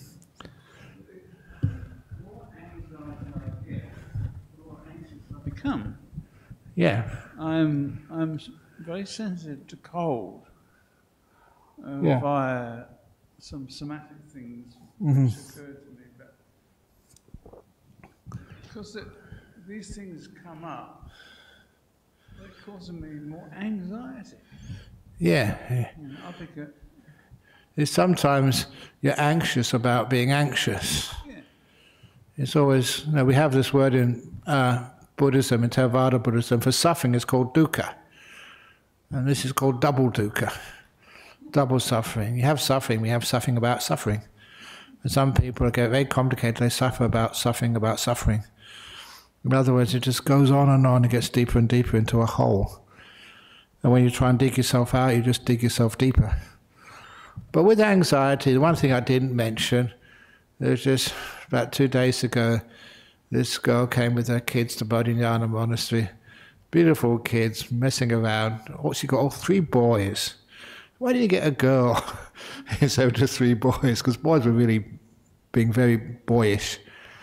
The more anxiety I get, the more anxious I become. Yeah. I'm I'm s- very sensitive to cold uh, Yeah. via some somatic things Mhm. which occurred to me. But because it, these things come up, they're causing me more anxiety. Yeah. You know, I think, uh, It's sometimes you're anxious about being anxious. yeah, It's always, you know, we have this word in uh, Buddhism, in Theravada Buddhism, for suffering is called dukkha. And this is called double dukkha, double suffering. You have suffering, we have suffering about suffering. And some people get very complicated, they suffer about suffering about suffering. In other words, it just goes on and on, it gets deeper and deeper into a hole. And when you try and dig yourself out, you just dig yourself deeper. But with anxiety, the one thing I didn't mention, it was just about two days ago, this girl came with her kids to Bodhinyana Monastery. Beautiful kids, messing around. Oh, she got all three boys. Why didn't you get a girl instead of just three boys? Because boys were really being very boyish.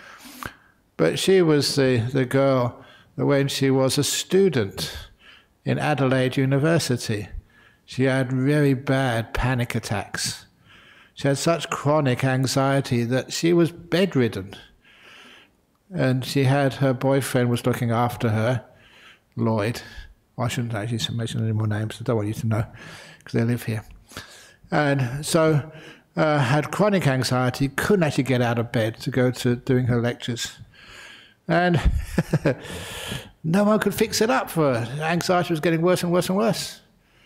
But she was the, the girl that when she was a student in Adelaide University, she had very bad panic attacks. She had such chronic anxiety that she was bedridden. And she had, her boyfriend was looking after her, Lloyd. Well, I shouldn't actually mention any more names, I don't want you to know, because they live here. And so, uh, had chronic anxiety, couldn't actually get out of bed to go to doing her lectures. And no one could fix it up for her. Anxiety was getting worse and worse and worse.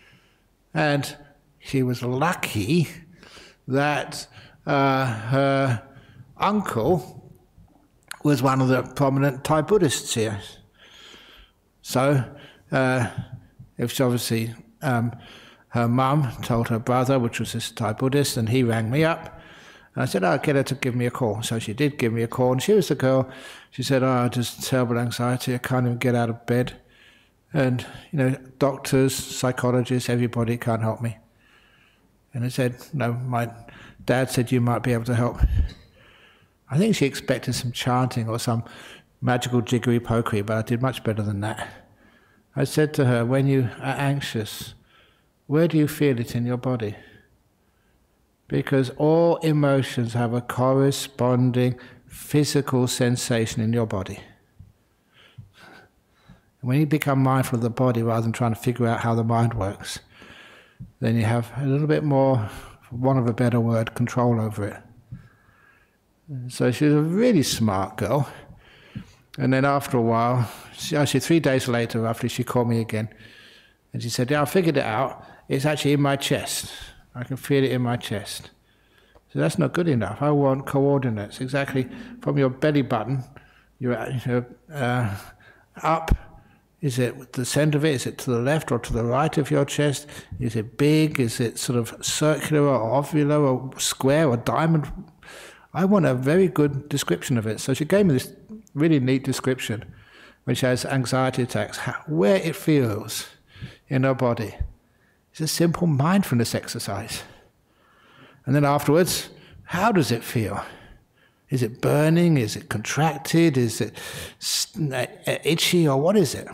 And she was lucky that uh, her uncle was one of the prominent Thai Buddhists here. So, uh, if she obviously, um, her mum told her brother, which was this Thai Buddhist, and he rang me up. And I said, oh, get her to give me a call. So she did give me a call, and she was the girl. She said, oh, just terrible anxiety, I can't even get out of bed. And, you know, doctors, psychologists, everybody can't help me. And I said, no, my dad said you might be able to help. I think she expected some chanting or some magical jiggery-pokery, but I did much better than that. I said to her, when you are anxious, where do you feel it in your body? Because all emotions have a corresponding physical sensation in your body. When you become mindful of the body rather than trying to figure out how the mind works, then you have a little bit more, for want of a better word, control over it. So she was a really smart girl. And then after a while, she, actually three days later, roughly, she called me again. And she said, yeah, I figured it out. It's actually in my chest. I can feel it in my chest. So that's not good enough. I want coordinates, exactly from your belly button, you're, you're uh, up. Is it the center of it? Is it to the left or to the right of your chest? Is it big? Is it sort of circular or ovular or square or diamond? I want a very good description of it. So she gave me this really neat description, which has anxiety attacks, how, where it feels in her body. It's a simple mindfulness exercise. And then afterwards, how does it feel? Is it burning? Is it contracted? Is it itchy? Or what is it?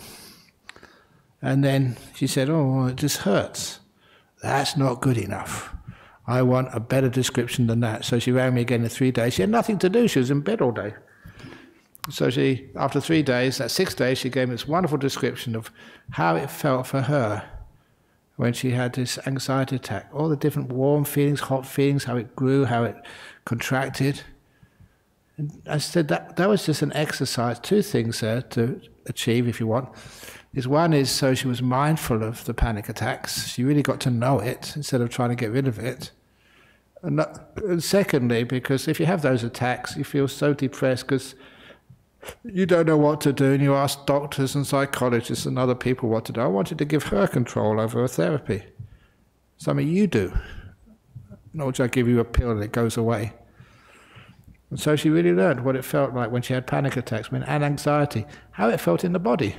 And then she said, oh, it just hurts. That's not good enough. I want a better description than that. So she rang me again in three days. She had nothing to do. She was in bed all day. So she, after three days, that six days, she gave me this wonderful description of how it felt for her when she had this anxiety attack. All the different warm feelings, hot feelings, how it grew, how it contracted. And I said that that was just an exercise. Two things there to achieve, if you want. Is one is so she was mindful of the panic attacks. She really got to know it instead of trying to get rid of it. And, that, and secondly, because if you have those attacks, you feel so depressed because you don't know what to do, and you ask doctors and psychologists and other people what to do. I wanted to give her control over her therapy. Something you do. Not just I give you a pill and it goes away. And so she really learned what it felt like when she had panic attacks and anxiety, how it felt in the body.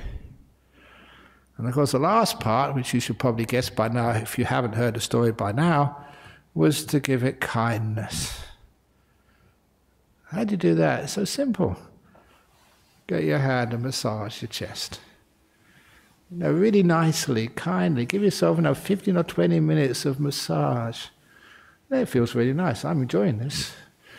And of course the last part, which you should probably guess by now if you haven't heard the story by now, was to give it kindness. How do you do that? It's so simple. Get your hand and massage your chest. You know, really nicely, kindly. Give yourself you know, fifteen or twenty minutes of massage. It feels really nice. I'm enjoying this.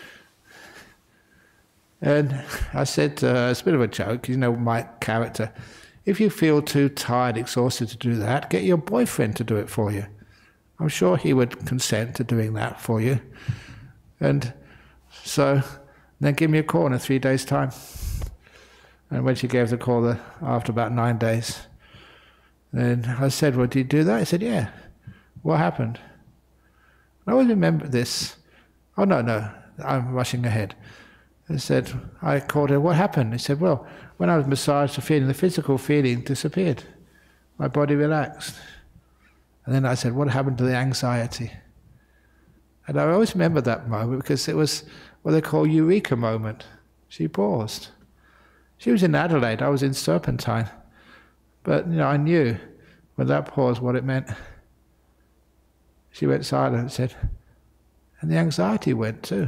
And I said, uh, it's a bit of a joke, you know, my character. If you feel too tired, exhausted to do that, get your boyfriend to do it for you. I'm sure he would consent to doing that for you. And so then give me a call in a three days' time. And when she gave the call the, after about nine days, then I said, well, did you do that? He said, yeah. What happened? I always remember this. Oh, no, no, I'm rushing ahead. I said, I called her, what happened? He said, well, when I was massaged, the feeling, the physical feeling disappeared. My body relaxed. And then I said, what happened to the anxiety? And I always remember that moment because it was what they call eureka moment. She paused. She was in Adelaide, I was in Serpentine. But, you know, I knew with that pause what it meant. She went silent and said, and the anxiety went too.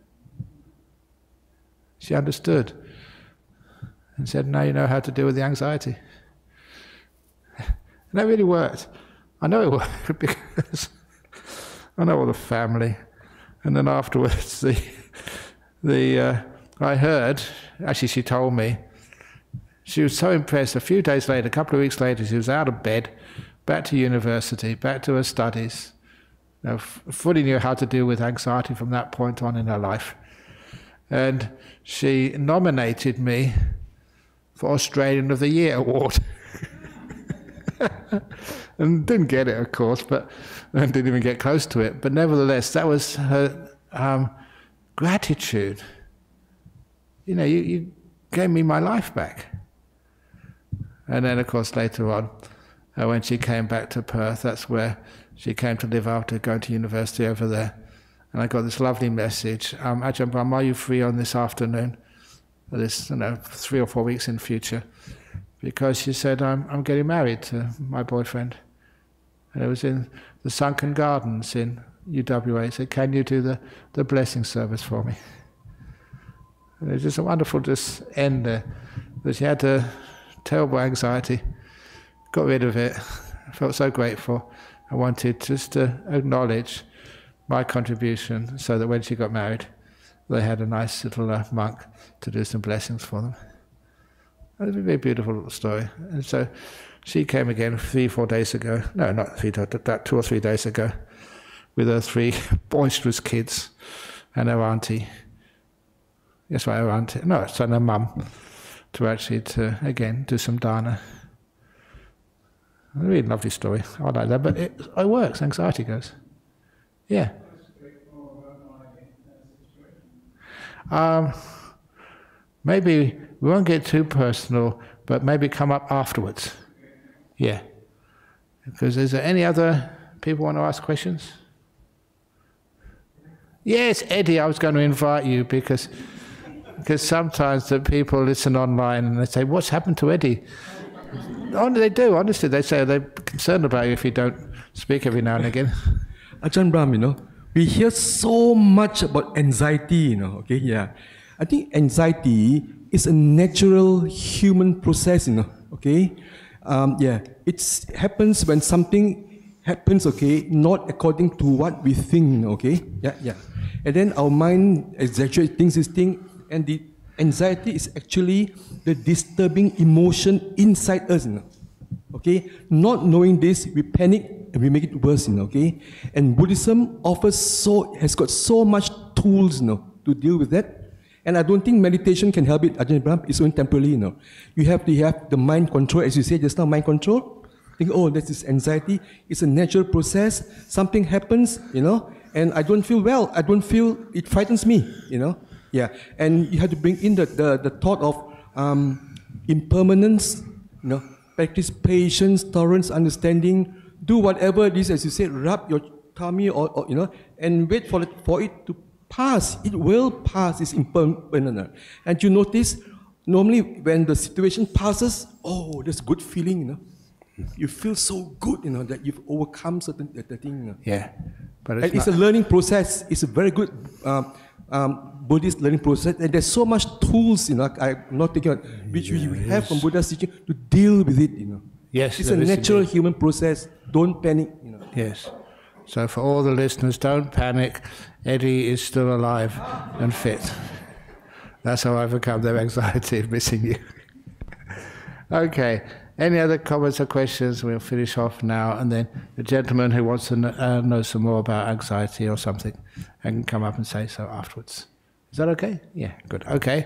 She understood and said, now you know how to deal with the anxiety. And that really worked. I know it worked because I know all the family. And then afterwards, the, the, uh, I heard, actually she told me, she was so impressed. A few days later, a couple of weeks later, she was out of bed, back to university, back to her studies. You know, fully knew how to deal with anxiety from that point on in her life. And she nominated me for Australian of the Year award. And didn't get it, of course, but and didn't even get close to it. But nevertheless, that was her um, gratitude. You know, you, you gave me my life back. And then, of course, later on, uh, when she came back to Perth, that's where she came to live after going to university over there. And I got this lovely message, um, Ajahn Brahm, are you free on this afternoon? Or this, you know, three or four weeks in future. Because she said, I'm, I'm getting married to my boyfriend. And it was in the Sunken Gardens in U W A. He said, can you do the, the blessing service for me? And it was just a wonderful just end there. But she had a terrible anxiety, got rid of it. I felt so grateful. I wanted just to acknowledge my contribution so that when she got married, they had a nice little uh, monk to do some blessings for them. It was a very beautiful little story. And so She came again three, four days ago. No, not three, that two or three days ago, with her three boisterous kids and her auntie. Yes, right, her auntie. No, it's her mum, to actually, to, again, do some dana. A really lovely story. I like that, but it, it works. Anxiety goes. Yeah. Um, maybe we won't get too personal, but maybe come up afterwards. Yeah. Because is there any other people want to ask questions? Yes, Eddie, I was going to invite you because because sometimes the people listen online and they say, "What's happened to Eddie?" Oh, they do, honestly. They say they're concerned about you if you don't speak every now and again. Ajahn Brahm, you know, we hear so much about anxiety, you know, okay, yeah. I think anxiety is a natural human process, you know, okay. Um, yeah, it happens when something happens, okay, not according to what we think, okay, yeah, yeah. And then our mind exaggerates things, this thing, and the anxiety is actually the disturbing emotion inside us, you know? Okay? Not knowing this, we panic and we make it worse, you know, okay? And Buddhism offers so, has got so much tools, you know, to deal with that. And I don't think meditation can help it, Ajahn Brahm. It's only temporarily, you know. You have to have the mind control, as you said just now, mind control. Think, oh, this is anxiety. It's a natural process. Something happens, you know, and I don't feel well. I don't feel, it frightens me, you know. Yeah, and you have to bring in the, the, the thought of um, impermanence, you know, practice patience, tolerance, understanding, do whatever it is, as you said, rub your tummy or, or you know, and wait for it, for it to pass. It will pass, it's impermanent. And you notice, normally when the situation passes, oh, there's a good feeling, you know. You feel so good, you know, that you've overcome certain the, the thing. You know. Yeah, but it's, and it's a learning process. It's a very good um, um, Buddhist learning process, and there's so much tools, you know, I'm not thinking about, which yeah, we have from Buddha's teaching to deal with it, you know. Yes, it's a natural indeed. human process. Don't panic, you know. Yes. So for all the listeners, don't panic. Eddie is still alive and fit. That's how I overcome their anxiety of missing you. Okay. Any other comments or questions? We'll finish off now, and then the gentleman who wants to know, uh, know some more about anxiety or something, and can come up and say so afterwards. Is that okay? Yeah, good. Okay.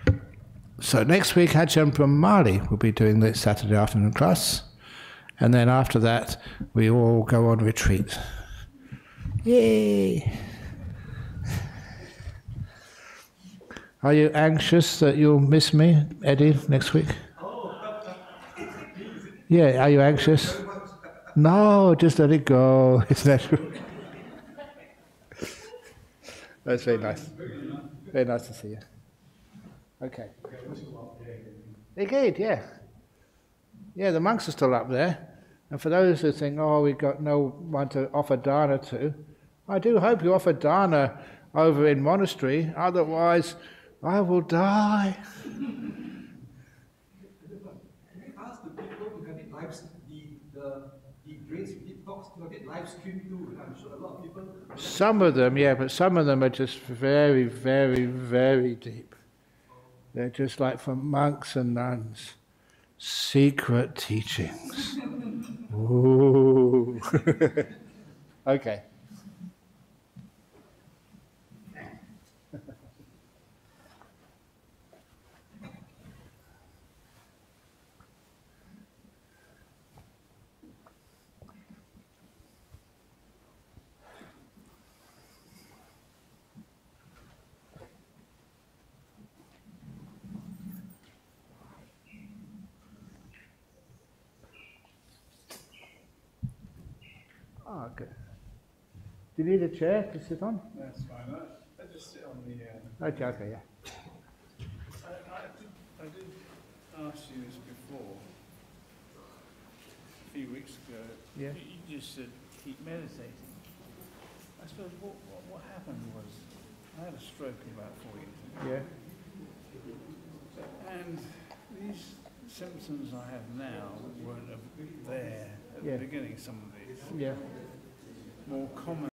So next week, Ajahn Brahmali will be doing the Saturday afternoon class, and then after that, we all go on retreat. Yay! Are you anxious that you'll miss me, Eddie, next week? Yeah, are you anxious? No, just let it go. Isn't that true? That's very nice. Very nice to see you. Okay. They're good, yeah. Yeah, the monks are still up there. And for those who think, oh, we've got no one to offer dana to, I do hope you offer dana over in monastery, otherwise I will die. Some of them, yeah, but some of them are just very, very, very deep. They're just like for monks and nuns. Secret teachings. Ooh. Okay. Oh, good. Do you need a chair to sit on? That's fine. I, I just sit on the... Uh, okay, okay, yeah. I, I, did, I did ask you this before, a few weeks ago. Yeah. You, you just said, keep meditating. I suppose what, what, what happened was, I had a stroke about four years ago. Yeah. And these symptoms I have now weren't there at Yeah. the beginning, some of these. Yeah. More common.